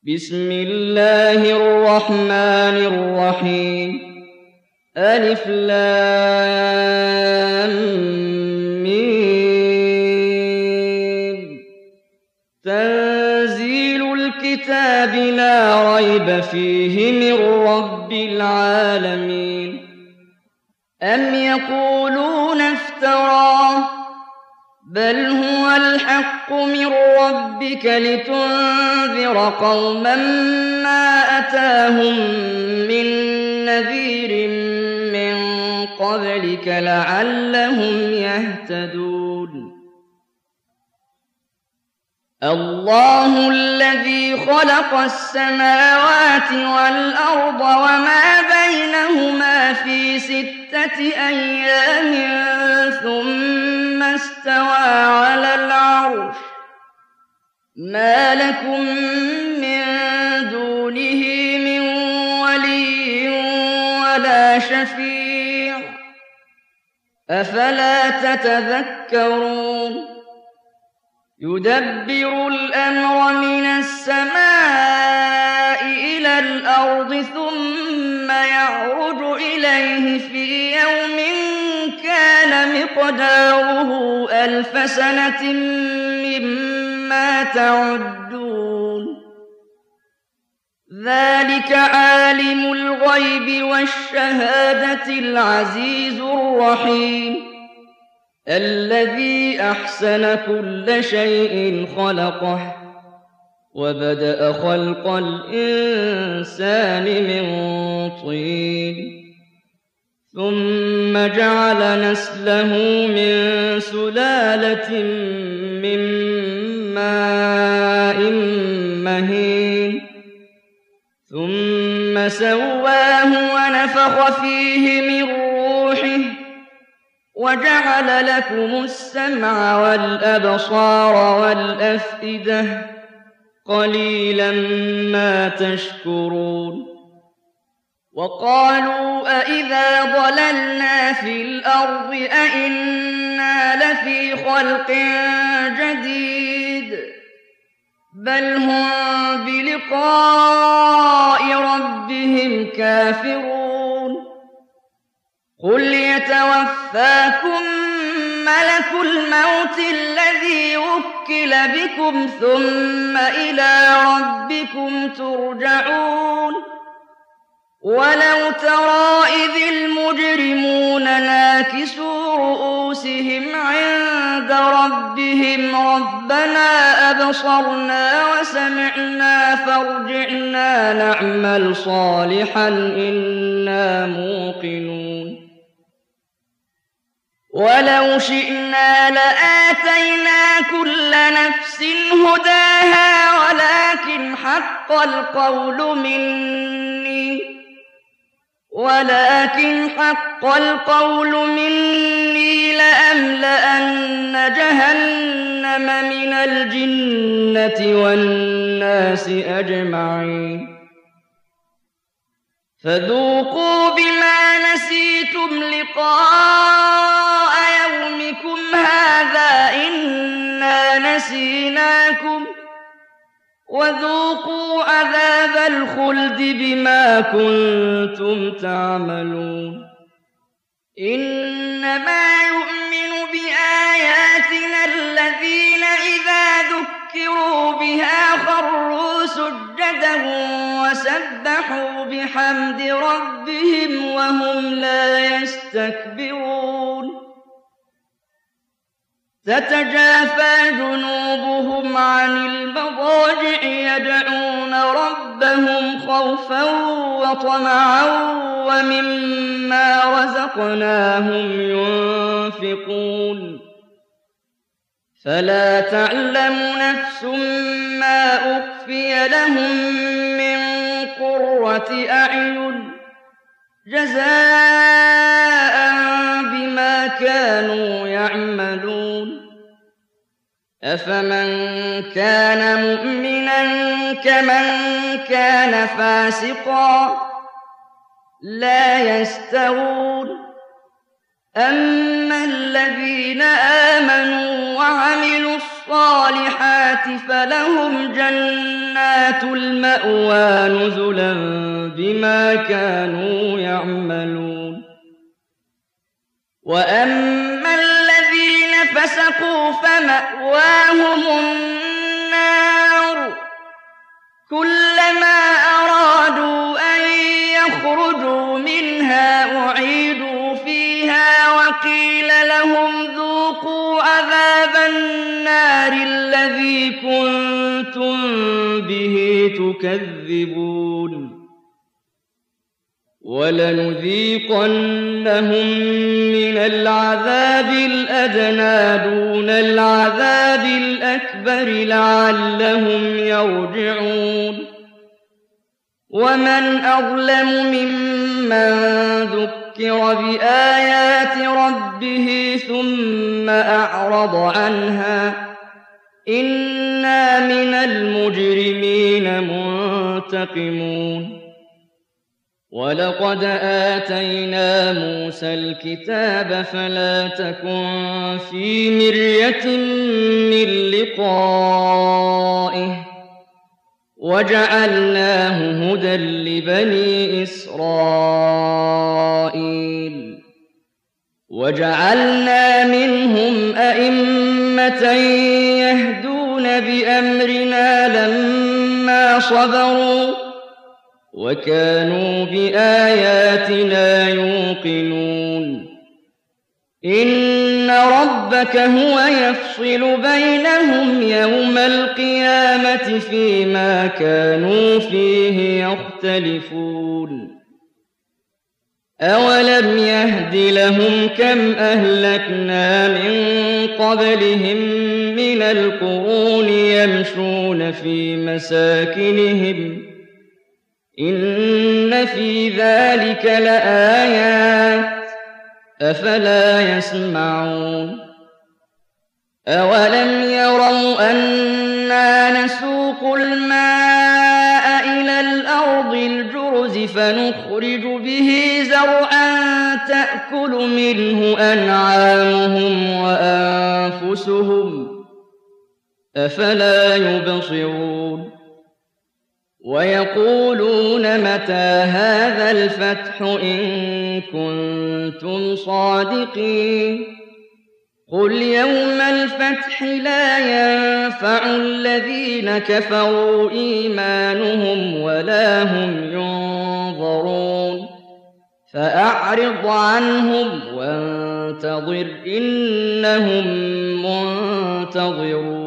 بسم الله الرحمن الرحيم ألف لام ميم تنزيل الكتاب لا ريب فيه من رب العالمين أم يقولون افتراه بل هو الحق من ربك لتنذر قوما ما أتاهم من نذير من قبلك لعلهم يهتدون الله الذي خلق السماوات والأرض وما بينهما في 6 أيام ثم استوى على العرش ما لكم من دونه من ولي ولا شفيع أفلا تتذكرون يدبر الأمر من السماء إلى الأرض ثم يعرج إليه في يوم كان مقداره 1000 سنة مما تعدون ذلك عالم الغيب والشهادة العزيز الرحيم الذي أحسن كل شيء خلقه وبدأ خلق الإنسان من طين ثم جعل نسله من سلالة من ماء مهين ثم سواه ونفخ فيه من روحه وجعل لكم السمع والأبصار والأفئدة قليلا ما تشكرون وقالوا أإذا ضللنا في الأرض أإنا لفي خلق جديد بل هم بلقاء ربهم كافرون قل يتوفاكم ملك الموت الذي وكل بكم ثم إلى ربكم ترجعون ولو ترى إذ المجرمون ناكسوا رؤوسهم عند ربهم ربنا أبصرنا وسمعنا فارجعنا نعمل صالحا إنا موقنون ولو شئنا لآتينا كل نفس هداها ولكن حق القول مني لأملأن جهنم من الجنة والناس أجمعين فذوقوا بما نسيتم لقاء يومكم هذا إنا نسيناكم وذوقوا عذاب الخلد بما كنتم تعملون إنما يؤمن بآياتنا الذين إذا ذكروا بها خروا سجدا وسبحوا بحمد ربهم وهم لا يستكبرون تتجافى جنوبهم عن المضاجع يدعون ربهم خوفا وطمعا ومما رزقناهم ينفقون فلا تعلم نفس ما أخفي لهم من قرة أعين جزاء بما كانوا يعملون أفمن كان مؤمنا كمن كان فاسقا لا يستوون أما الذين آمنوا وعملوا الصالحات الصالحات فلهم جنات المأوى نزلا بما كانوا يعملون. وأما الذين فسقوا فمأواهم النار كلما أرادوا أن يخرجوا منها أعيدوا فيها وقيل لهم ذوقوا عذاب النار الذي كنتم به تكذبون. ولنذيقنهم من العذاب الأدنى دون العذاب الأكبر لعلهم يرجعون. ومن أظلم ممن ذكر بآيات ربه ثم أعرض عنها إنا من المجرمين منتقمون. ولقد آتينا موسى الكتاب فلا تكن في مرية من لقائه وجعلناه هدى لبني إسرائيل. وجعلنا منهم أئمة يهدون بأمرنا لما صبروا وكانوا بآياتنا يوقنون. إن ربك هو يفصل بينهم يوم القيامة فيما كانوا فيه يختلفون. أولم يهد لهم كم أهلكنا من قبلهم من القرون يمشون في مساكنهم إن في ذلك لآيات أفلا يسمعون. أولم يروا أنا نسوق الماء إلى الأرض الجرز فنخرج به زرعا تأكل منه أنعامهم وأنفسهم أفلا يبصرون. ويقولون متى هذا الفتح إن كنتم صادقين قل يوم الفتح لا ينفع الذين كفروا إيمانهم ولا هم ينظرون. فأعرض عنهم وانتظر إنهم منتظرون.